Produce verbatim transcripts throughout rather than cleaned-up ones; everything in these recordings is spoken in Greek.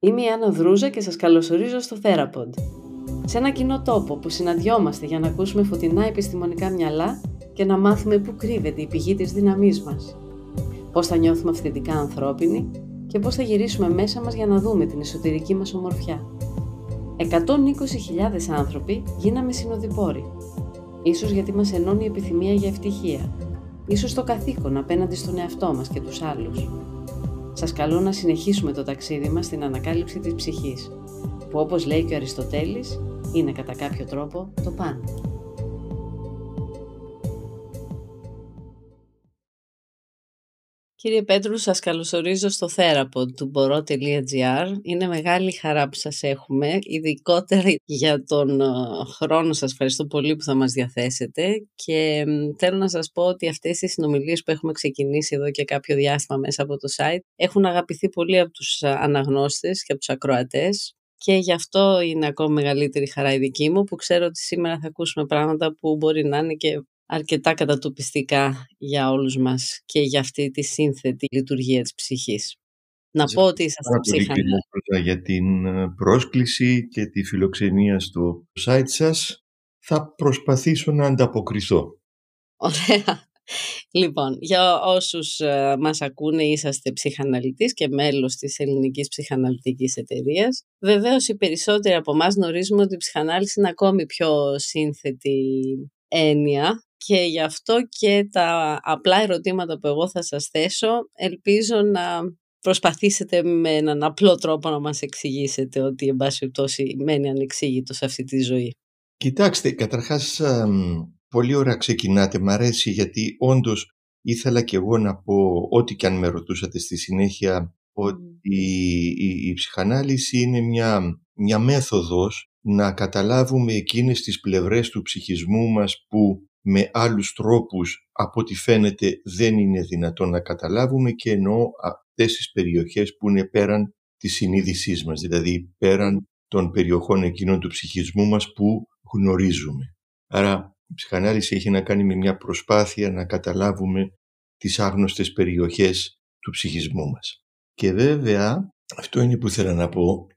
Είμαι η Άννα Δρούζα και σας καλωσορίζω στο Θέραποντ. Σε ένα κοινό τόπο που συναντιόμαστε για να ακούσουμε φωτεινά επιστημονικά μυαλά και να μάθουμε πού κρύβεται η πηγή της δύναμής μας. Πώς θα νιώθουμε αυθεντικά ανθρώπινοι και πώς θα γυρίσουμε μέσα μας για να δούμε την εσωτερική μας ομορφιά. εκατόν είκοσι χιλιάδες άνθρωποι γίναμε συνοδοιπόροι. Ίσως γιατί μας ενώνει η επιθυμία για ευτυχία. Ίσως το καθήκον απέναντι στον εαυτό μας και τους άλλους. Σας καλώ να συνεχίσουμε το ταξίδι μας στην ανακάλυψη της ψυχής, που όπως λέει και ο Αριστοτέλης, είναι κατά κάποιο τρόπο το παν. Κύριε Πέτρου, σας καλωσορίζω στο Θέραποντ του μπορώ τελεία τζι άρ. Είναι μεγάλη χαρά που σας έχουμε, ειδικότερα για τον χρόνο σας. Ευχαριστώ πολύ που θα μας διαθέσετε και θέλω να σας πω ότι αυτές οι συνομιλίες που έχουμε ξεκινήσει εδώ και κάποιο διάστημα μέσα από το site έχουν αγαπηθεί πολύ από τους αναγνώστες και από τους ακροατές και γι' αυτό είναι ακόμα μεγαλύτερη χαρά η δική μου που ξέρω ότι σήμερα θα ακούσουμε πράγματα που μπορεί να είναι και αρκετά κατατοπιστικά για όλους μας και για αυτή τη σύνθετη λειτουργία της ψυχής. Να πω ότι ήσασταν ψυχαναλυτής. Για την πρόσκληση και τη φιλοξενία στο site σας θα προσπαθήσω να ανταποκριθώ. Ωραία. Λοιπόν, για όσους uh, μας ακούνε, είσαστε ψυχαναλυτής και μέλος της Ελληνικής Ψυχαναλυτικής Εταιρείας. Βεβαίως οι περισσότεροι από εμάς γνωρίζουμε ότι η ψυχανάλυση είναι ακόμη πιο σύνθετη έννοια. Και γι' αυτό και τα απλά ερωτήματα που εγώ θα σας θέσω ελπίζω να προσπαθήσετε με έναν απλό τρόπο να μας εξηγήσετε ότι εν πάση περιπτώσει μένει ανεξήγητο σε αυτή τη ζωή. Κοιτάξτε, καταρχάς πολύ ωραία ξεκινάτε, μ' αρέσει γιατί όντως ήθελα και εγώ να πω ό,τι και αν με ρωτούσατε στη συνέχεια ότι η, η, η ψυχανάλυση είναι μια, μια μέθοδος να καταλάβουμε εκείνες τις πλευρές του ψυχισμού μας που με άλλους τρόπους από ό,τι φαίνεται δεν είναι δυνατόν να καταλάβουμε και εννοώ αυτές τις περιοχές που είναι πέραν της συνείδησής μας, δηλαδή πέραν των περιοχών εκείνων του ψυχισμού μας που γνωρίζουμε. Άρα η ψυχανάλυση έχει να κάνει με μια προσπάθεια να καταλάβουμε τις άγνωστες περιοχές του ψυχισμού μας. Και βέβαια αυτό είναι που ήθελα να πω,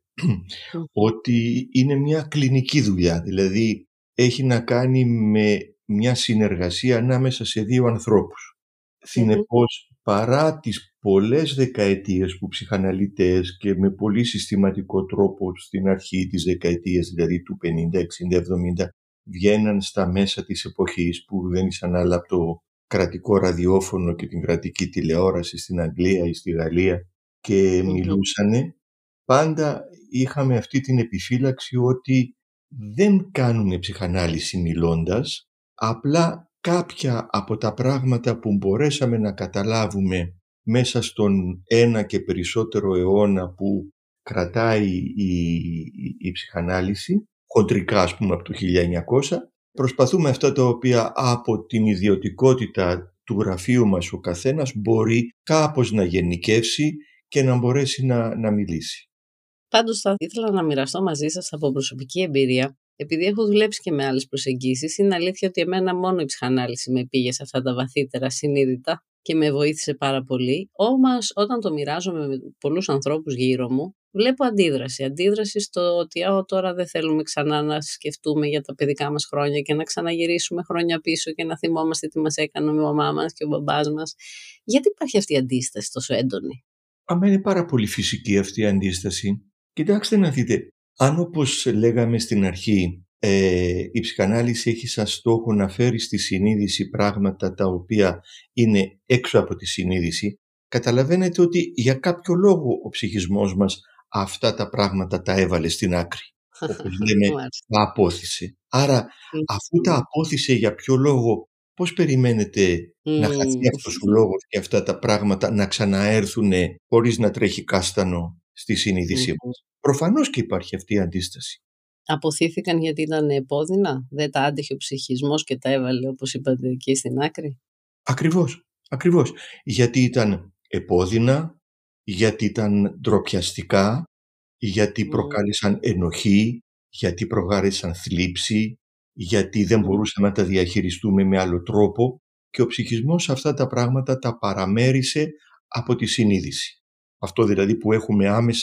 ότι είναι μια κλινική δουλειά, δηλαδή έχει να κάνει με μια συνεργασία ανάμεσα σε δύο ανθρώπους. Mm-hmm. Συνεπώς, παρά τις πολλές δεκαετίες που ψυχαναλυτές και με πολύ συστηματικό τρόπο στην αρχή της δεκαετίας, δηλαδή του πενήντα, εξήντα, εβδομήντα, βγαίναν στα μέσα της εποχής που δεν ήσαν άλλα από το κρατικό ραδιόφωνο και την κρατική τηλεόραση στην Αγγλία ή στη Γαλλία και mm-hmm. μιλούσανε, πάντα είχαμε αυτή την επιφύλαξη ότι δεν κάνουμε ψυχανάλυση μιλώντας, απλά κάποια από τα πράγματα που μπορέσαμε να καταλάβουμε μέσα στον ένα και περισσότερο αιώνα που κρατάει η, η, η ψυχανάλυση, χοντρικά ας πούμε από το χίλια εννιακόσια, προσπαθούμε αυτά τα οποία από την ιδιωτικότητα του γραφείου μας ο καθένας μπορεί κάπως να γενικεύσει και να μπορέσει να, να μιλήσει. Πάντως θα ήθελα να μοιραστώ μαζί σας από προσωπική εμπειρία. Επειδή έχω δουλέψει και με άλλες προσεγγίσεις, είναι αλήθεια ότι εμένα μόνο η ψυχανάλυση με πήγε σε αυτά τα βαθύτερα συνείδητα και με βοήθησε πάρα πολύ. Όμως, όταν το μοιράζομαι με πολλούς ανθρώπους γύρω μου, βλέπω αντίδραση. Αντίδραση στο ότι α, τώρα δεν θέλουμε ξανά να σκεφτούμε για τα παιδικά μας χρόνια και να ξαναγυρίσουμε χρόνια πίσω και να θυμόμαστε τι μας έκανε η μαμά μας και ο μπαμπάς μας. Γιατί υπάρχει αυτή η αντίσταση τόσο έντονη? Άμα είναι πάρα πολύ φυσική αυτή η αντίσταση. Κοιτάξτε να δείτε. Αν όπως λέγαμε στην αρχή ε, η ψυχανάλυση έχει σαν στόχο να φέρει στη συνείδηση πράγματα τα οποία είναι έξω από τη συνείδηση, καταλαβαίνετε ότι για κάποιο λόγο ο ψυχισμός μας αυτά τα πράγματα τα έβαλε στην άκρη. Όπως λέμε, τα απόθυσε. Άρα αφού τα απόθυσε για ποιο λόγο, πώς περιμένετε mm. να χαθεί αυτός ο λόγος και αυτά τα πράγματα να ξαναέρθουν χωρίς να τρέχει κάστανο στη συνείδησή mm. μας? Προφανώς και υπάρχει αυτή η αντίσταση. Αποθήθηκαν γιατί ήταν επώδυνα, δεν τα άντεχε ο ψυχισμός και τα έβαλε όπως είπατε εκεί στην άκρη. Ακριβώς, ακριβώς. Γιατί ήταν επώδυνα, γιατί ήταν ντροπιαστικά, γιατί mm. προκάλεσαν ενοχή, γιατί προκάλεσαν θλίψη, γιατί δεν μπορούσαμε να τα διαχειριστούμε με άλλο τρόπο και ο ψυχισμός αυτά τα πράγματα τα παραμέρισε από τη συνείδηση. Αυτό δηλαδή που έχουμε άμεσα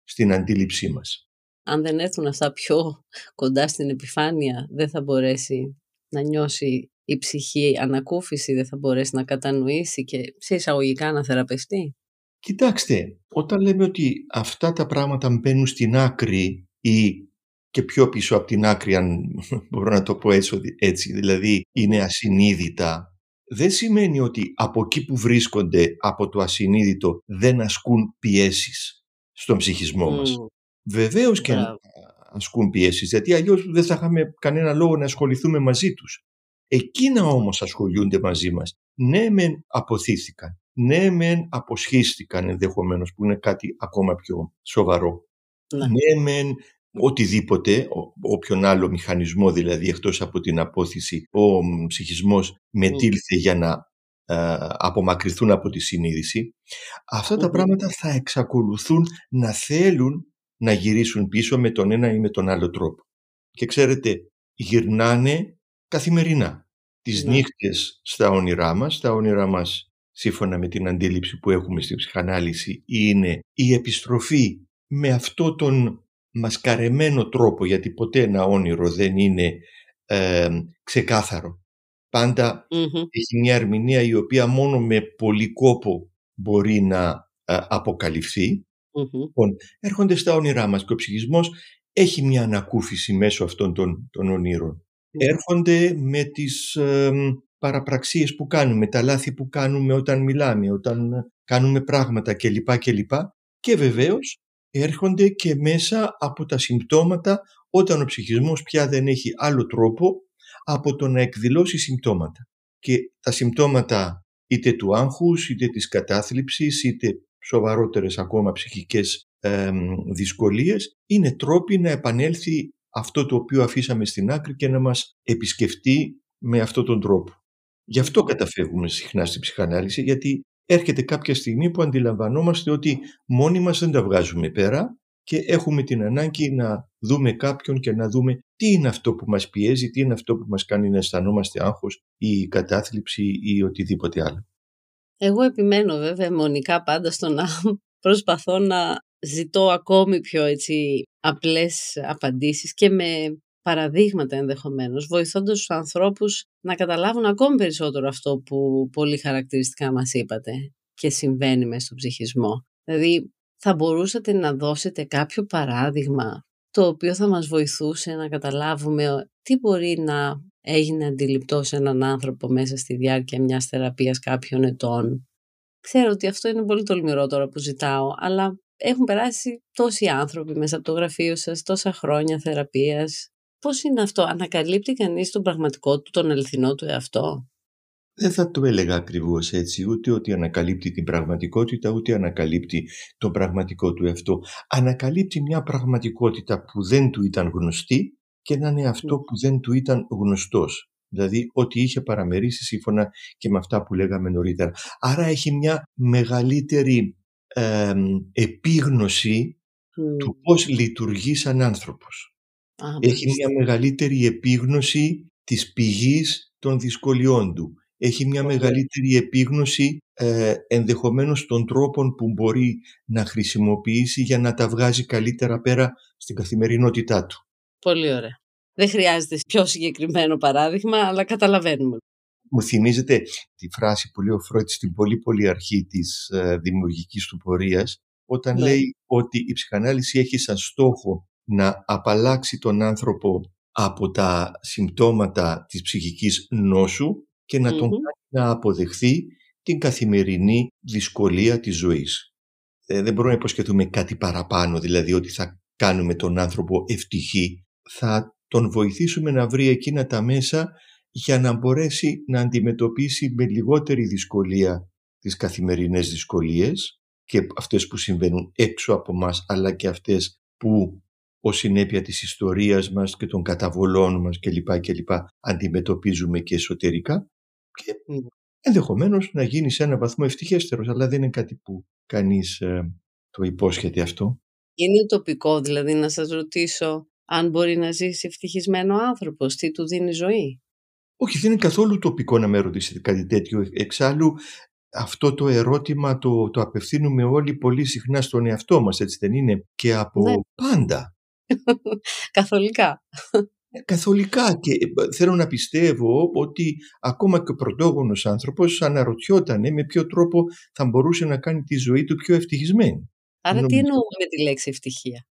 στην αντίληψή μας. Αν δεν έρθουν αυτά πιο κοντά στην επιφάνεια, δεν θα μπορέσει να νιώσει η ψυχή ανακούφιση, δεν θα μπορέσει να κατανοήσει και σε εισαγωγικά να θεραπευτεί. Κοιτάξτε, όταν λέμε ότι αυτά τα πράγματα μπαίνουν στην άκρη ή και πιο πίσω από την άκρη, αν μπορώ να το πω έτσι, έτσι δηλαδή είναι ασυνείδητα, δεν σημαίνει ότι από εκεί που βρίσκονται, από το ασυνείδητο, δεν ασκούν πιέσεις στον ψυχισμό Mm. μας. Βεβαίως και Μπράβο. ασκούν πιέσεις, γιατί αλλιώς δεν θα είχαμε κανένα λόγο να ασχοληθούμε μαζί τους. Εκείνα όμως ασχολούνται μαζί μας. Ναι μεν αποθήθηκαν, ναι μεν αποσχίστηκαν ενδεχομένως, που είναι κάτι ακόμα πιο σοβαρό. Ναι, ναι μεν οτιδήποτε, ό, όποιον άλλο μηχανισμό δηλαδή εκτός από την απόθυση, ο μ, ψυχισμός μετήλθε για να ε, απομακρυνθούν από τη συνείδηση. Αυτά τα Μμμ. πράγματα θα εξακολουθούν να θέλουν να γυρίσουν πίσω με τον ένα ή με τον άλλο τρόπο. Και ξέρετε, γυρνάνε καθημερινά. Τις Ναι. νύχτες στα όνειρά μας, τα όνειρά μας σύμφωνα με την αντίληψη που έχουμε στην ψυχανάλυση είναι η επιστροφή με αυτό τον μασκαρεμένο τρόπο, γιατί ποτέ ένα όνειρο δεν είναι ε, ξεκάθαρο. Πάντα Μμμ. έχει μια ερμηνεία η οποία μόνο με πολύ κόπο μπορεί να ε, αποκαλυφθεί. Μμμ. Λοιπόν, έρχονται στα όνειρά μας και ο ψυχισμός έχει μια ανακούφιση μέσω αυτών των, των ονείρων. Έρχονται με τις ε, παραπραξίες που κάνουμε, τα λάθη που κάνουμε όταν μιλάμε, όταν κάνουμε πράγματα κλπ. κλπ. Και βεβαίως έρχονται και μέσα από τα συμπτώματα όταν ο ψυχισμός πια δεν έχει άλλο τρόπο από το να εκδηλώσει συμπτώματα. Και τα συμπτώματα είτε του άγχους, είτε της κατάθλιψης, είτε σοβαρότερες ακόμα ψυχικές ε, δυσκολίες, είναι τρόποι να επανέλθει αυτό το οποίο αφήσαμε στην άκρη και να μας επισκεφτεί με αυτόν τον τρόπο. Γι' αυτό καταφεύγουμε συχνά στην ψυχανάλυση, γιατί έρχεται κάποια στιγμή που αντιλαμβανόμαστε ότι μόνοι μας δεν τα βγάζουμε πέρα και έχουμε την ανάγκη να δούμε κάποιον και να δούμε τι είναι αυτό που μας πιέζει, τι είναι αυτό που μας κάνει να αισθανόμαστε άγχος ή κατάθλιψη ή οτιδήποτε άλλο. Εγώ επιμένω βέβαια αιμονικά πάντα στο να προσπαθώ να ζητώ ακόμη πιο έτσι απλές απαντήσεις και με παραδείγματα ενδεχομένως, βοηθώντας τους ανθρώπους να καταλάβουν ακόμη περισσότερο αυτό που πολύ χαρακτηριστικά μας είπατε και συμβαίνει μες στον ψυχισμό. Δηλαδή, θα μπορούσατε να δώσετε κάποιο παράδειγμα το οποίο θα μας βοηθούσε να καταλάβουμε τι μπορεί να έγινε αντιληπτό σε έναν άνθρωπο μέσα στη διάρκεια μιας θεραπείας κάποιων ετών. Ξέρω ότι αυτό είναι πολύ τολμηρό τώρα που ζητάω, αλλά έχουν περάσει τόσοι άνθρωποι μέσα από το γραφείο σας, τόσα χρόνια θεραπείας. Πώς είναι αυτό, ανακαλύπτει κανείς τον πραγματικό του, τον αληθινό του εαυτό? Δεν θα το έλεγα ακριβώς έτσι, ούτε ότι ανακαλύπτει την πραγματικότητα, ούτε ανακαλύπτει τον πραγματικό του εαυτό. Ανακαλύπτει μια πραγματικότητα που δεν του ήταν γνωστή και να είναι αυτό που δεν του ήταν γνωστός. Δηλαδή ότι είχε παραμερίσει σύμφωνα και με αυτά που λέγαμε νωρίτερα. Άρα έχει μια μεγαλύτερη ε, επίγνωση Mm. του πώς λειτουργεί σαν άνθρωπος. Α, έχει μάλιστα. μια μεγαλύτερη επίγνωση της πηγής των δυσκολιών του. Έχει μια Πολύ. μεγαλύτερη επίγνωση ε, ενδεχομένως των τρόπων που μπορεί να χρησιμοποιήσει για να τα βγάζει καλύτερα πέρα στην καθημερινότητά του. Πολύ ωραία. Δεν χρειάζεται πιο συγκεκριμένο παράδειγμα, αλλά καταλαβαίνουμε. Μου θυμίζετε τη φράση που λέει ο Φρόιτ στην πολύ πολύ αρχή της ε, δημιουργικής του πορείας, όταν Ναι. λέει ότι η ψυχανάλυση έχει σαν στόχο να απαλλάξει τον άνθρωπο από τα συμπτώματα της ψυχικής νόσου και να τον Μμμ. κάνει να αποδεχθεί την καθημερινή δυσκολία της ζωής. Ε, δεν μπορούμε να υποσχεθούμε κάτι παραπάνω, δηλαδή ότι θα κάνουμε τον άνθρωπο ευτυχή. Θα τον βοηθήσουμε να βρει εκείνα τα μέσα για να μπορέσει να αντιμετωπίσει με λιγότερη δυσκολία τις καθημερινές δυσκολίες και αυτές που συμβαίνουν έξω από μας, αλλά και αυτές που ως συνέπεια της ιστορίας μας και των καταβολών μας κλπ. κλπ. Αντιμετωπίζουμε και εσωτερικά και Mm. ενδεχομένως να γίνει σε έναν βαθμό ευτυχέστερος, αλλά δεν είναι κάτι που κανείς ε, το υπόσχεται αυτό. Είναι τοπικό δηλαδή να σας ρωτήσω αν μπορεί να ζήσει ευτυχισμένο άνθρωπος, τι του δίνει ζωή? Όχι, δεν είναι καθόλου τοπικό να με ρωτήσετε κάτι τέτοιο. Εξάλλου, αυτό το ερώτημα το, το απευθύνουμε όλοι πολύ συχνά στον εαυτό μας, έτσι δεν είναι? Και από Ναι. πάντα. Καθολικά. Καθολικά, και θέλω να πιστεύω ότι ακόμα και ο πρωτόγονος άνθρωπος αναρωτιότανε με ποιο τρόπο θα μπορούσε να κάνει τη ζωή του πιο ευτυχισμένη. Άρα Νομίζω... τι εννοούμε με τη λέξη ευτυχία?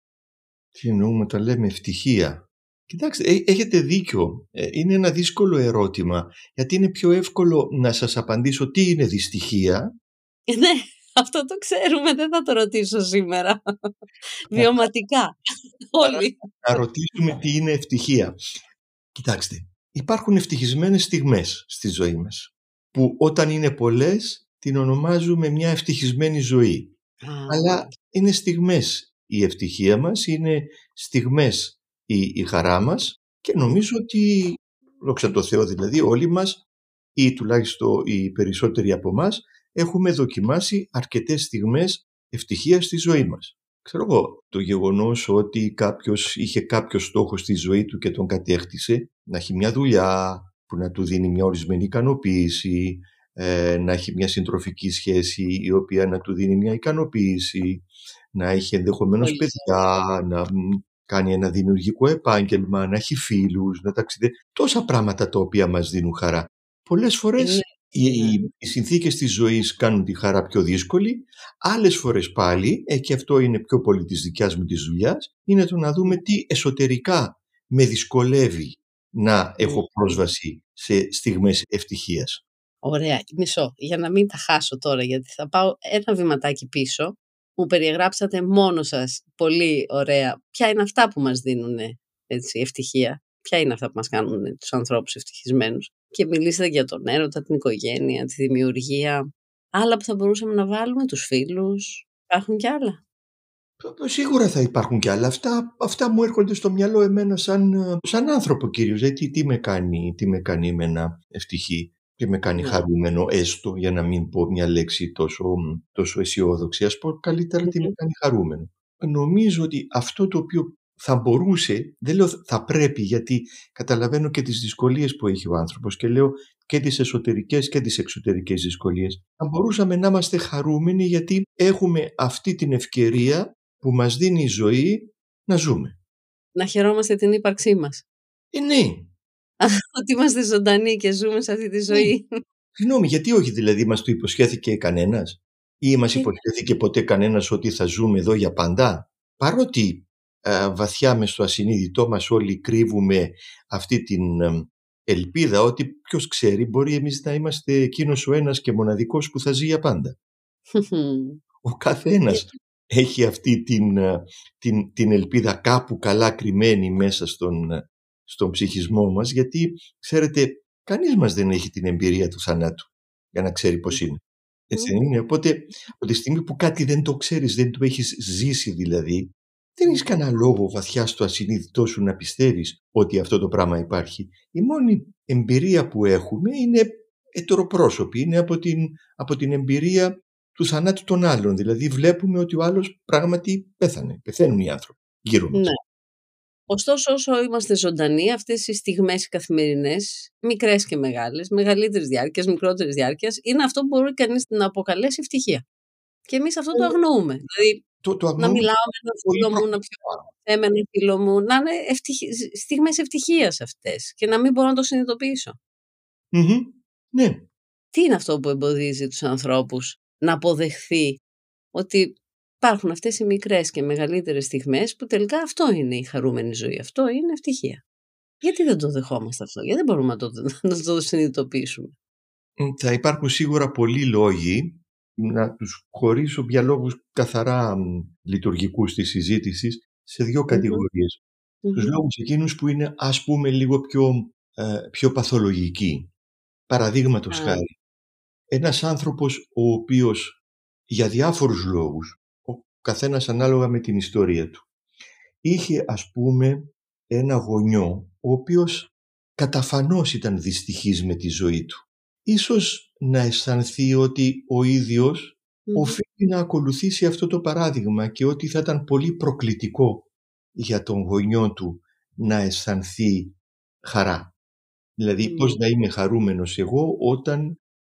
Τι εννοούμε όταν λέμε ευτυχία? Κοιτάξτε, έ, έχετε δίκιο. Ε, είναι ένα δύσκολο ερώτημα, γιατί είναι πιο εύκολο να σας απαντήσω τι είναι δυστυχία. Ναι, αυτό το ξέρουμε, δεν θα το ρωτήσω σήμερα. Βιωματικά, όλοι. Να ρωτήσουμε τι είναι ευτυχία. Κοιτάξτε, υπάρχουν ευτυχισμένες στιγμές στη ζωή μας, που όταν είναι πολλές την ονομάζουμε μια ευτυχισμένη ζωή. Α, Αλλά είναι στιγμές η ευτυχία μας, είναι στιγμές η, η χαρά μας, και νομίζω ότι, δόξα τω Θεώ δηλαδή, όλοι μας, ή τουλάχιστον οι περισσότεροι από εμάς, έχουμε δοκιμάσει αρκετές στιγμές ευτυχίας στη ζωή μας. Ξέρω εγώ, το γεγονός ότι κάποιος είχε κάποιο στόχο στη ζωή του και τον κατέκτησε, να έχει μια δουλειά που να του δίνει μια ορισμένη ικανοποίηση, ε, να έχει μια συντροφική σχέση η οποία να του δίνει μια ικανοποίηση, να έχει ενδεχομένως Πολύ παιδιά, να κάνει ένα δημιουργικό επάγγελμα, να έχει φίλους, να ταξιδεύει. Τόσα πράγματα τα οποία μας δίνουν χαρά. Πολλές φορές είναι, οι, ναι. οι, οι συνθήκες της ζωής κάνουν τη χαρά πιο δύσκολη. Άλλες φορές πάλι, ε, και αυτό είναι πιο πολύ της δικιάς μου της δουλειάς, είναι το να δούμε τι εσωτερικά με δυσκολεύει να έχω πρόσβαση σε στιγμές ευτυχίας. Ωραία, μισό, για να μην τα χάσω τώρα, γιατί θα πάω ένα βηματάκι πίσω. Μου περιγράψατε μόνο σας πολύ ωραία ποια είναι αυτά που μας δίνουν έτσι, ευτυχία, ποια είναι αυτά που μας κάνουν τους ανθρώπους ευτυχισμένους, και μιλήσατε για τον έρωτα, την οικογένεια, τη δημιουργία. Άλλα που θα μπορούσαμε να βάλουμε, τους φίλους, υπάρχουν κι άλλα? Σίγουρα θα υπάρχουν κι άλλα. Αυτά, αυτά μου έρχονται στο μυαλό εμένα σαν, σαν άνθρωπο κυρίως. Γιατί τι με κάνει, τι με κάνει εμένα ευτυχή, τι με κάνει Ναι. χαρούμενο, έστω για να μην πω μια λέξη τόσο, τόσο αισιόδοξη. Ας πω καλύτερα τι με κάνει χαρούμενο. Νομίζω ότι αυτό το οποίο θα μπορούσε, δεν λέω θα πρέπει, γιατί καταλαβαίνω και τις δυσκολίες που έχει ο άνθρωπος και λέω και τις εσωτερικές και τις εξωτερικές δυσκολίες. Θα μπορούσαμε να είμαστε χαρούμενοι γιατί έχουμε αυτή την ευκαιρία που μας δίνει η ζωή να ζούμε. Να χαιρόμαστε την ύπαρξή μας. Ε, ναι. Ότι είμαστε ζωντανοί και ζούμε σε αυτή τη ζωή. Συγγνώμη, γιατί όχι, δηλαδή μας το υποσχέθηκε κανένας? Ή μας υποσχέθηκε ποτέ κανένας ότι θα ζούμε εδώ για πάντα? Παρότι ε, βαθιά μες στο ασυνείδητό μας όλοι κρύβουμε αυτή την ε, ελπίδα ότι ποιος ξέρει, μπορεί εμείς να είμαστε εκείνος ο ένας και μοναδικός που θα ζει για πάντα. Ο καθένας έχει αυτή την, την, την ελπίδα κάπου καλά κρυμμένη μέσα στον, στον ψυχισμό μας, γιατί ξέρετε, κανείς μας δεν έχει την εμπειρία του θανάτου για να ξέρει πώς είναι. Έτσι δεν είναι? Οπότε από τη στιγμή που κάτι δεν το ξέρεις, δεν το έχεις ζήσει δηλαδή, δεν έχεις κανένα λόγο βαθιά στο ασυνείδητό σου να πιστεύεις ότι αυτό το πράγμα υπάρχει. Η μόνη εμπειρία που έχουμε είναι ετεροπρόσωπη, είναι από την, από την εμπειρία του θανάτου των άλλων. Δηλαδή βλέπουμε ότι ο άλλος πράγματι πέθανε. Πεθαίνουν οι άνθρωποι γύρω μας. Ναι. Ωστόσο, όσο είμαστε ζωντανοί, αυτές οι στιγμές καθημερινές, μικρές και μεγάλες, μεγαλύτερης διάρκειας, μικρότερης διάρκειας, είναι αυτό που μπορεί κανείς να αποκαλέσει ευτυχία. Και εμείς αυτό το αγνοούμε. Δηλαδή, το, το να μιλάω με έναν φίλο μου, να πιω με έναν φίλο μου, να είναι ευτυχι... στιγμές ευτυχίας αυτές και να μην μπορώ να το συνειδητοποιήσω. Mm-hmm. Ναι. Τι είναι αυτό που εμποδίζει τους ανθρώπους να αποδεχθεί ότι υπάρχουν αυτές οι μικρές και μεγαλύτερες στιγμές που τελικά αυτό είναι η χαρούμενη ζωή, αυτό είναι ευτυχία? Γιατί δεν το δεχόμαστε αυτό, γιατί δεν μπορούμε να το, να το συνειδητοποιήσουμε? Θα υπάρχουν σίγουρα πολλοί λόγοι, να τους χωρίσω για λόγους καθαρά λειτουργικούς της συζήτησης σε δύο κατηγορίες. Mm-hmm. Τους λόγους εκείνους που είναι, ας πούμε, λίγο πιο, ε, πιο παθολογικοί. Παραδείγματος ah. χάρη, ένας άνθρωπος ο οποίος για διάφορους λόγους, ο καθένας ανάλογα με την ιστορία του, είχε ας πούμε ένα γονιό ο οποίος καταφανώς ήταν δυστυχής με τη ζωή του. Ίσως να αισθανθεί ότι ο ίδιος mm. οφείλει να ακολουθήσει αυτό το παράδειγμα και ότι θα ήταν πολύ προκλητικό για τον γονιό του να αισθανθεί χαρά. Δηλαδή mm. πώς να είμαι χαρούμενος εγώ όταν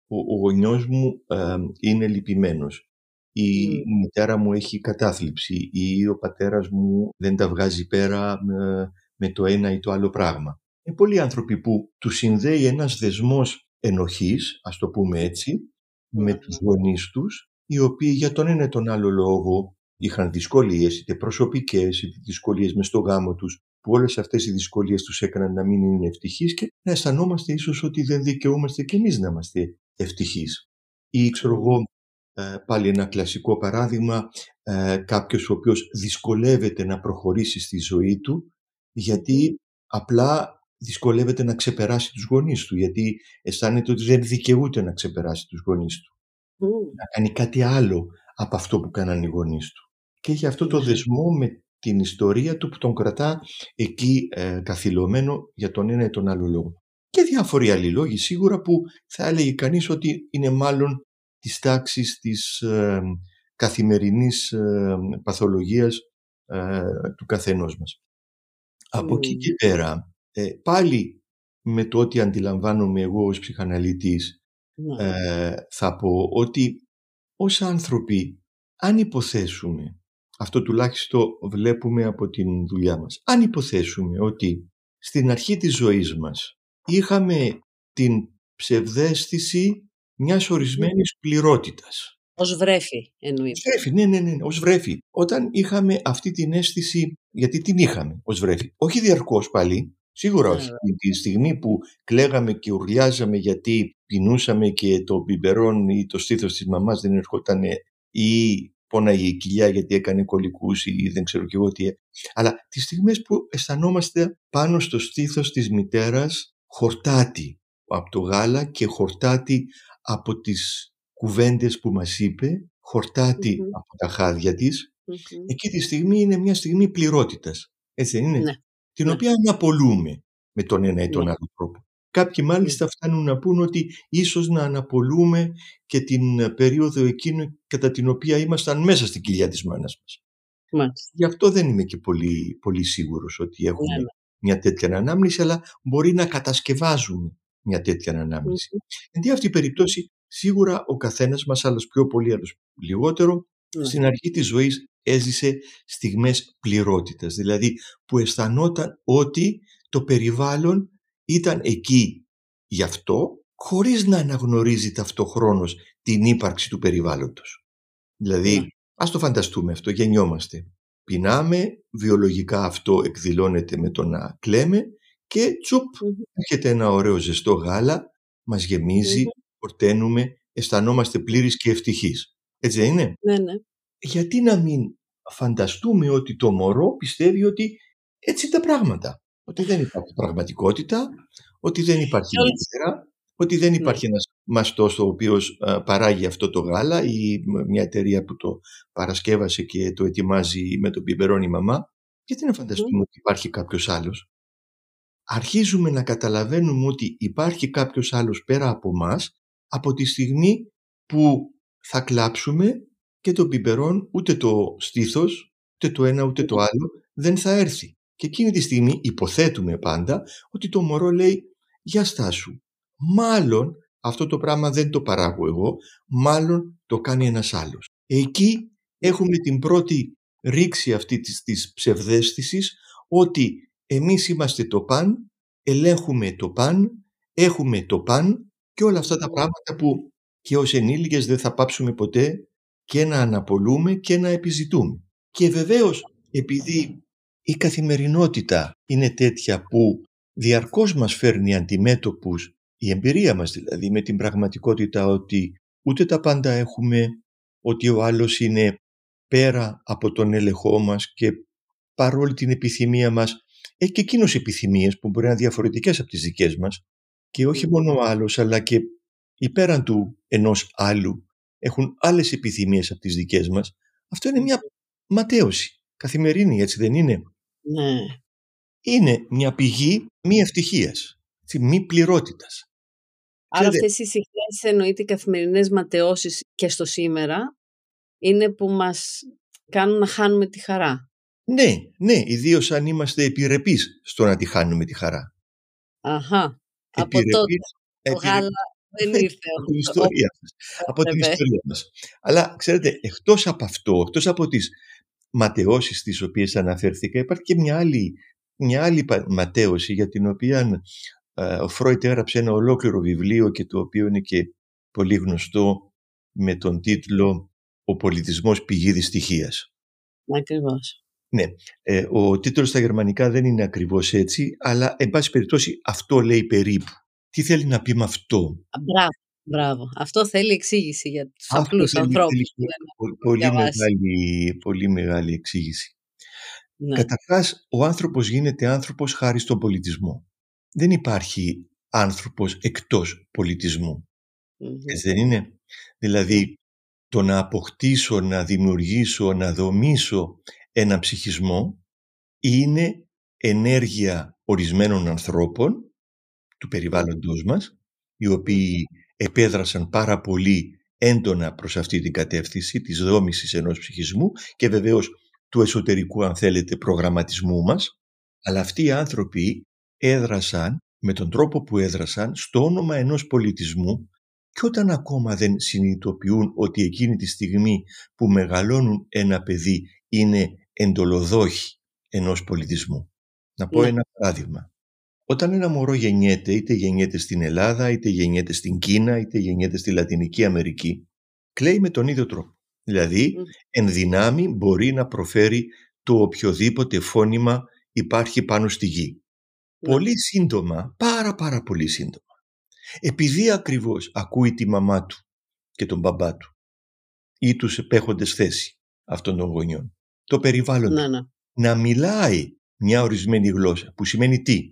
ο, ο γονιός μου ε, είναι λυπημένος, η Mm. μητέρα μου έχει κατάθλιψη ή ο πατέρας μου δεν τα βγάζει πέρα με, με το ένα ή το άλλο πράγμα. Είναι πολλοί άνθρωποι που τους συνδέει ένας δεσμός ενοχής, ας το πούμε έτσι, με Mm. τους γονείς τους, οι οποίοι για τον ένα ή τον άλλο λόγο είχαν δυσκολίες, είτε προσωπικές, είτε δυσκολίες μες στο γάμο τους, που όλες αυτές οι δυσκολίες τους έκαναν να μην είναι ευτυχείς και να αισθανόμαστε ίσως ότι δεν δικαιούμαστε κι εμείς να είμαστε ευτυχείς. Ή ξέρω εγώ, ε, πάλι ένα κλασικό παράδειγμα, ε, κάποιος ο οποίος δυσκολεύεται να προχωρήσει στη ζωή του, γιατί απλά δυσκολεύεται να ξεπεράσει τους γονείς του, γιατί αισθάνεται ότι δεν δικαιούται να ξεπεράσει τους γονείς του. Mm. Να κάνει κάτι άλλο από αυτό που κάναν οι γονείς του. Και έχει αυτό το Ναι. δεσμό με την ιστορία του που τον κρατά εκεί ε, καθυλωμένο για τον ένα ή τον άλλο λόγο. Και διάφοροι άλλοι λόγοι σίγουρα που θα έλεγε κανείς ότι είναι μάλλον της τάξης της ε, καθημερινής ε, παθολογίας ε, του καθενός μας. Από Mm. εκεί και πέρα, ε, πάλι με το ότι αντιλαμβάνομαι εγώ ως ψυχαναλυτής, Ναι. ε, θα πω ότι ως άνθρωποι, αν υποθέσουμε, αυτό τουλάχιστον βλέπουμε από την δουλειά μας, αν υποθέσουμε ότι στην αρχή της ζωής μας είχαμε την ψευδαίσθηση μιας ορισμένης πληρότητας. Ως βρέφη εννοείται. Βρέφη, ναι, ναι, ναι, ως βρέφη. Όταν είχαμε αυτή την αίσθηση, γιατί την είχαμε ως βρέφη, όχι διαρκώς πάλι, σίγουρα όχι. Ναι. Τη στιγμή που κλαίγαμε και ουρλιάζαμε γιατί πεινούσαμε και το μπιμπερόν ή το στήθος της μαμάς δεν ερχόταν ή πόναγε η κοιλιά γιατί έκανε κολικούς ή δεν ξέρω και εγώ τι. Αλλά τις στιγμές που αισθανόμαστε πάνω στο στήθος της μητέρας χορτάτη από το γάλα και χορτάτη από τις κουβέντες που μας είπε, χορτάτη Mm-hmm. από τα χάδια της, Mm-hmm. εκεί τη στιγμή είναι μια στιγμή πληρότητας. Έτσι δεν είναι? Ναι. Την Ναι. οποία αναπολούμε με τον ένα ή τον Ναι. άλλο τρόπο. Κάποιοι μάλιστα φτάνουν να πούν ότι ίσως να αναπολούμε και την περίοδο εκείνη κατά την οποία ήμασταν μέσα στην κοιλιά της μάνας μας. Μάλιστα. Γι' αυτό δεν είμαι και πολύ, πολύ σίγουρος ότι έχουμε Ναι, ναι. μια τέτοια ανάμνηση, αλλά μπορεί να κατασκευάζουμε μια τέτοια ανάμνηση. Mm-hmm. Εν τί αυτή η περίπτωση, σίγουρα ο καθένας μας, άλλος πιο πολύ, άλλος λιγότερο, Ναι. στην αρχή της ζωής έζησε στιγμές πληρότητας. Δηλαδή που αισθανόταν ότι το περιβάλλον ήταν εκεί γι' αυτό, χωρίς να αναγνωρίζει ταυτοχρόνως την ύπαρξη του περιβάλλοντος. Δηλαδή, Ναι. ας το φανταστούμε αυτό, γεννιόμαστε. Πεινάμε, βιολογικά αυτό εκδηλώνεται με το να κλαίμε και τσουπ, Mm-hmm. έρχεται ένα ωραίο ζεστό γάλα, μας γεμίζει, Mm-hmm. χορταίνουμε, αισθανόμαστε πλήρεις και ευτυχείς. Έτσι δεν είναι? Ναι, ναι. Γιατί να μην φανταστούμε ότι το μωρό πιστεύει ότι έτσι είναι τα πράγματα. Ότι δεν υπάρχει πραγματικότητα, ότι δεν υπάρχει μητέρα, ότι δεν υπάρχει ένας μαστός ο οποίος α, παράγει αυτό το γάλα ή μια εταιρεία που το παρασκεύασε και το ετοιμάζει με τον πιπερόνι μαμά. Γιατί να φανταστούμε ότι υπάρχει κάποιος άλλος? Αρχίζουμε να καταλαβαίνουμε ότι υπάρχει κάποιος άλλος πέρα από μας από τη στιγμή που θα κλάψουμε και το πιπερόν, ούτε το στήθος, ούτε το ένα ούτε το άλλο δεν θα έρθει. Και εκείνη τη στιγμή υποθέτουμε πάντα ότι το μωρό λέει «Για στάσου, μάλλον αυτό το πράγμα δεν το παράγω εγώ, μάλλον το κάνει ένας άλλος». Εκεί έχουμε την πρώτη ρήξη αυτή της, της ψευδαίσθησης ότι εμείς είμαστε το παν, ελέγχουμε το παν, έχουμε το παν και όλα αυτά τα πράγματα που και ως ενήλικες δεν θα πάψουμε ποτέ και να αναπολούμε και να επιζητούμε. Και βεβαίως επειδή η καθημερινότητα είναι τέτοια που διαρκώς μας φέρνει αντιμέτωπους, η εμπειρία μας δηλαδή με την πραγματικότητα ότι ούτε τα πάντα έχουμε, ότι ο άλλος είναι πέρα από τον έλεγχό μας και παρόλη την επιθυμία μας έχει και εκείνος επιθυμίες που μπορεί να είναι διαφορετικές από τις δικές μας και όχι μόνο ο άλλος αλλά και υπέραν του ενός άλλου έχουν άλλες επιθυμίες από τις δικές μας. Αυτό είναι μια ματέωση καθημερινή, έτσι δεν είναι? Ναι. Είναι μια πηγή μη ευτυχίας, μη πληρότητας. Άρα Ξέρετε, αυτές οι συχνές εννοείται καθημερινές ματαιώσεις και στο σήμερα είναι που μας κάνουν να χάνουμε τη χαρά. ναι, ναι, ιδίως αν είμαστε επιρρεπείς στο να τη χάνουμε τη χαρά. Αχα. Από Επιρρεπείς, τότε το επιρρεπείς. γάλα Δεν ήρθε Από την όπως ιστορία μας. Από την έπρεπε. ιστορία μας. Αλλά ξέρετε, εκτός από αυτό, εκτός από τις ματαιώσεις τις οποίες αναφέρθηκα, υπάρχει και μια άλλη, μια άλλη ματαίωση για την οποία ε, ο Φρόιτ έγραψε ένα ολόκληρο βιβλίο και το οποίο είναι και πολύ γνωστό με τον τίτλο «Ο πολιτισμός πηγή δυστυχίας». Ακριβώς. Ναι, ε, ο τίτλος στα γερμανικά δεν είναι ακριβώς έτσι, αλλά εν πάση περιπτώσει αυτό λέει περίπου. Τι θέλει να πει με αυτό? Μπράβο, μπράβο. Αυτό θέλει εξήγηση για τους Αυτό απλούς θέλει, ανθρώπους θέλει που δεν έχουν πολύ, διαβάσει. μεγάλη, πολύ μεγάλη εξήγηση. Ναι. Καταρχάς, ο άνθρωπος γίνεται άνθρωπος χάρη στον πολιτισμό. Δεν υπάρχει άνθρωπος εκτός πολιτισμού. Mm-hmm. Έτσι δεν είναι? Δηλαδή, το να αποκτήσω, να δημιουργήσω, να δομήσω ένα ψυχισμό είναι ενέργεια ορισμένων ανθρώπων του περιβάλλοντος μας, οι οποίοι επέδρασαν πάρα πολύ έντονα προς αυτή την κατεύθυνση της δόμησης ενός ψυχισμού και βεβαίως του εσωτερικού, αν θέλετε, προγραμματισμού μας, αλλά αυτοί οι άνθρωποι έδρασαν με τον τρόπο που έδρασαν στο όνομα ενός πολιτισμού και όταν ακόμα δεν συνειδητοποιούν ότι εκείνη τη στιγμή που μεγαλώνουν ένα παιδί είναι εντολοδόχοι ενός πολιτισμού. Να πω Ναι. ένα παράδειγμα. Όταν ένα μωρό γεννιέται, είτε γεννιέται στην Ελλάδα, είτε γεννιέται στην Κίνα, είτε γεννιέται στη Λατινική Αμερική, κλαίει με τον ίδιο τρόπο. Δηλαδή, Mm. εν δυνάμει μπορεί να προφέρει το οποιοδήποτε φώνημα υπάρχει πάνω στη γη. Ναι. Πολύ σύντομα, πάρα πάρα πολύ σύντομα, επειδή ακριβώς ακούει τη μαμά του και τον μπαμπά του ή τους επέχοντες θέση αυτών των γονιών, το περιβάλλον Ναι, του, ναι. να μιλάει μια ορισμένη γλώσσα, που σημαίνει τι?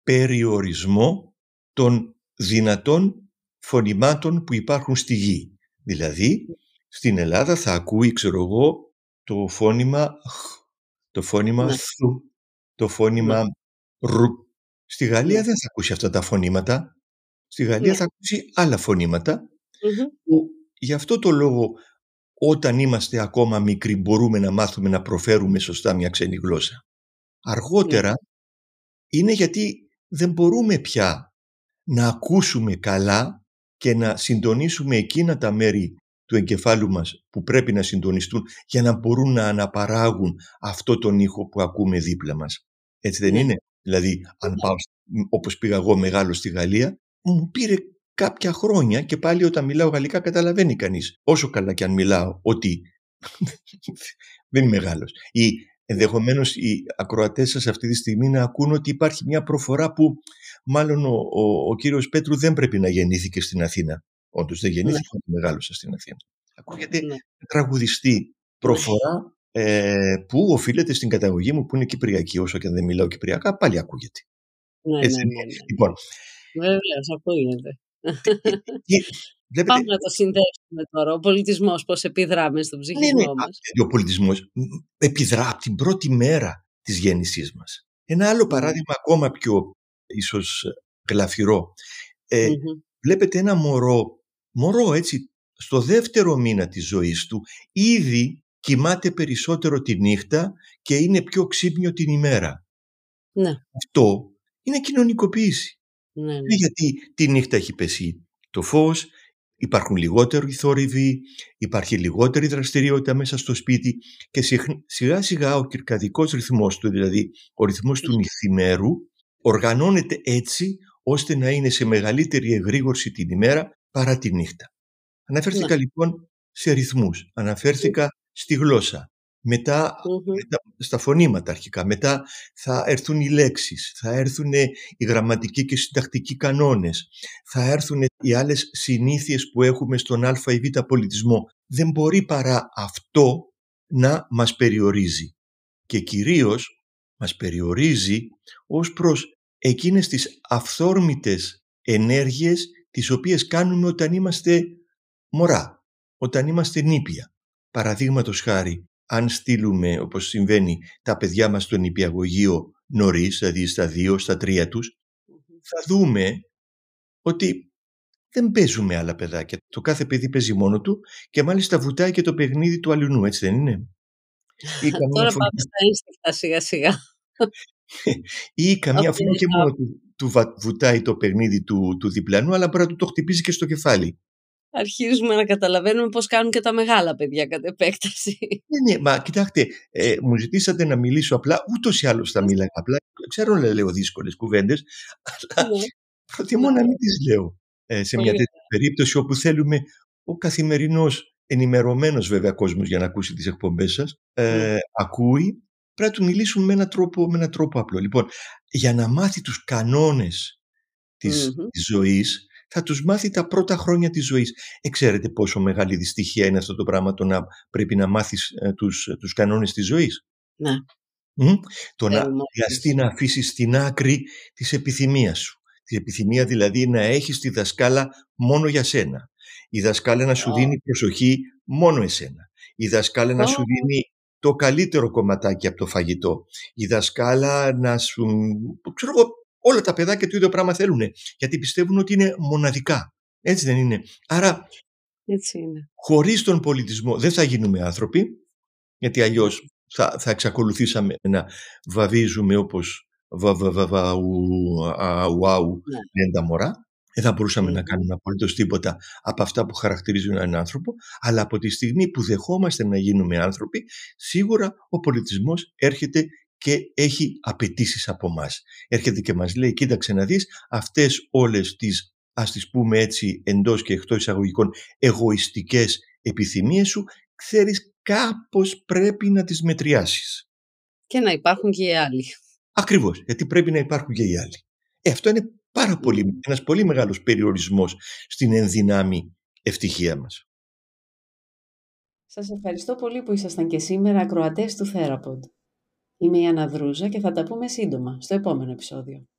Περιορισμό των δυνατών φωνημάτων που υπάρχουν στη γη. Δηλαδή, στην Ελλάδα θα ακούει, ξέρω εγώ, το φώνημα χ, το φώνημα Ναι. θου, το φώνημα Ναι. ρου. Στη Γαλλία Ναι. δεν θα ακούσει αυτά τα φωνήματα. Στη Γαλλία Ναι. θα ακούσει άλλα φωνήματα, Mm-hmm. που γι' αυτό το λόγο όταν είμαστε ακόμα μικροί μπορούμε να μάθουμε να προφέρουμε σωστά μια ξένη γλώσσα. Αργότερα Ναι. είναι γιατί δεν μπορούμε πια να ακούσουμε καλά και να συντονίσουμε εκείνα τα μέρη του εγκεφάλου μας που πρέπει να συντονιστούν για να μπορούν να αναπαράγουν αυτό τον ήχο που ακούμε δίπλα μας. Έτσι δεν Ναι. είναι? Δηλαδή, αν πάω, όπως πήγα εγώ μεγάλο στη Γαλλία, μου πήρε κάποια χρόνια και πάλι όταν μιλάω γαλλικά καταλαβαίνει κανείς, όσο καλά και αν μιλάω, ότι δεν είμαι Γάλλος. Ή ενδεχομένως οι ακροατές σας αυτή τη στιγμή να ακούν ότι υπάρχει μια προφορά που μάλλον ο, ο, ο κύριος Πέτρου δεν πρέπει να γεννήθηκε στην Αθήνα. Όντως δεν γεννήθηκε, ναι. Μεγάλωσε στην Αθήνα. Ακούγεται Ναι. τραγουδιστή προφορά ε, που οφείλεται στην καταγωγή μου που είναι κυπριακή. Όσο και αν δεν μιλάω κυπριακά πάλι ακούγεται. Ναι, Έτσι, ναι, ναι, ναι. Λοιπόν, βεβαίως ακούγεται. Βλέπετε, πάμε να το συνδέσουμε τώρα. Ο πολιτισμός πώς επιδρά μες στον ψυχισμό ναι, ναι, μας. ο πολιτισμός επιδρά από την πρώτη μέρα της γέννησής μας. Ένα άλλο παράδειγμα ακόμα πιο ίσως γλαφυρό. Ε, Mm-hmm. Βλέπετε ένα μωρό, μωρό έτσι, στο δεύτερο μήνα της ζωής του, ήδη κοιμάται περισσότερο τη νύχτα και είναι πιο ξύπνιο την ημέρα. Ναι. Αυτό είναι κοινωνικοποίηση. Ναι, ναι. Είναι γιατί τη νύχτα έχει πέσει το φως, υπάρχουν λιγότεροι θόρυβοι, υπάρχει λιγότερη δραστηριότητα μέσα στο σπίτι και σιγά σιγά ο κυρκαδικός ρυθμός του, δηλαδή ο ρυθμός του νυχθημέρου, οργανώνεται έτσι ώστε να είναι σε μεγαλύτερη εγρήγορση την ημέρα παρά τη νύχτα. Αναφέρθηκα Ναι. λοιπόν σε ρυθμούς, αναφέρθηκα στη γλώσσα, μετά, Mm-hmm. μετά στα φωνήματα αρχικά, μετά θα έρθουν οι λέξεις, θα έρθουν οι γραμματικοί και συντακτικοί κανόνες, θα έρθουν οι άλλες συνήθειες που έχουμε στον α ή β πολιτισμό. Δεν μπορεί παρά αυτό να μας περιορίζει και κυρίως μας περιορίζει ως προς εκείνες τις αυθόρμητες ενέργειες τις οποίες κάνουμε όταν είμαστε μωρά, όταν είμαστε νήπια. Παραδείγματος χάρη, αν στείλουμε, όπως συμβαίνει, τα παιδιά μας στο νηπιαγωγείο νωρίς, δηλαδή στα δύο, στα τρία τους, θα δούμε ότι δεν παίζουμε άλλα παιδάκια. Το κάθε παιδί παίζει μόνο του και μάλιστα βουτάει και το παιχνίδι του αλουνού, έτσι δεν είναι? Ή καμία Τώρα φορά... πάμε στα ένστικτα σιγά σιγά. ή καμία φορά και μόνο του του βα- βουτάει το παιχνίδι του, του διπλανού, αλλά μπορεί να του το χτυπήσει και στο κεφάλι. Αρχίζουμε να καταλαβαίνουμε πώς κάνουν και τα μεγάλα παιδιά κατ' επέκταση. Ναι, ναι, μα κοιτάξτε, ε, μου ζητήσατε να μιλήσω απλά, ούτως ή άλλως θα μίλαγα απλά. Ξέρω να λέω δύσκολες κουβέντες, αλλά Ναι, προτιμώ να μην τις λέω ε, σε πολύ μια ωραία. τέτοια περίπτωση όπου θέλουμε ο καθημερινός, ενημερωμένος βέβαια κόσμος για να ακούσει τις εκπομπές σας, Ναι. ε, ακούει, πρέπει να του μιλήσουμε με έναν τρόπο, με έναν τρόπο απλό. Λοιπόν, για να μάθει τους κανόνες της, Μμμ. της ζωής, θα τους μάθει τα πρώτα χρόνια της ζωής. Ε, ξέρετε πόσο μεγάλη δυστυχία είναι αυτό το πράγμα, το να πρέπει να μάθεις ε, τους, τους κανόνες της ζωής. Ναι, Μμ. Το να ξέρουμε βιαστεί όλες. να αφήσεις στην άκρη της επιθυμίας σου. Τη επιθυμία δηλαδή να έχεις τη δασκάλα μόνο για σένα. Η δασκάλα να σου Ω, δίνει προσοχή μόνο εσένα. Η δασκάλα να ω, σου δίνει το καλύτερο κομματάκι από το φαγητό. Η δασκάλα να σου... Ξέρω εγώ, όλα τα παιδάκια το ίδιο πράγμα θέλουν. Γιατί πιστεύουν ότι είναι μοναδικά. Έτσι δεν είναι? Άρα, έτσι είναι. χωρίς τον πολιτισμό δεν θα γίνουμε άνθρωποι, γιατί Ναι. αλλιώς θα, θα εξακολουθήσαμε να βαβίζουμε όπως βα, βα, βα, βα, ου, α, ου, α, ου, Ναι. λένε τα μωρά. Δεν θα μπορούσαμε να Μμμ. κάνουμε απολύτως τίποτα από αυτά που χαρακτηρίζουν έναν άνθρωπο, αλλά από τη στιγμή που δεχόμαστε να γίνουμε άνθρωποι, σίγουρα ο πολιτισμός έρχεται και έχει απαιτήσεις από μας. Έρχεται και μας λέει, κοίταξε να δεις, αυτές όλες τις, ας τις πούμε έτσι, εντός και εκτός εισαγωγικών, εγωιστικές επιθυμίες σου, ξέρεις, κάπως πρέπει να τις μετριάσεις. Και να υπάρχουν και οι άλλοι. Ακριβώς, γιατί πρέπει να υπάρχουν και οι άλλοι. Ε, αυτό είναι πάρα πολύ, Μμμ. ένας πολύ μεγάλος περιορισμός στην ενδυνάμει ευτυχία μας. Σας ευχαριστώ πολύ που ήσασταν και σήμερα ακροατές του Θέραποντ. Είμαι η Άννα Δρούζα και θα τα πούμε σύντομα στο επόμενο επεισόδιο.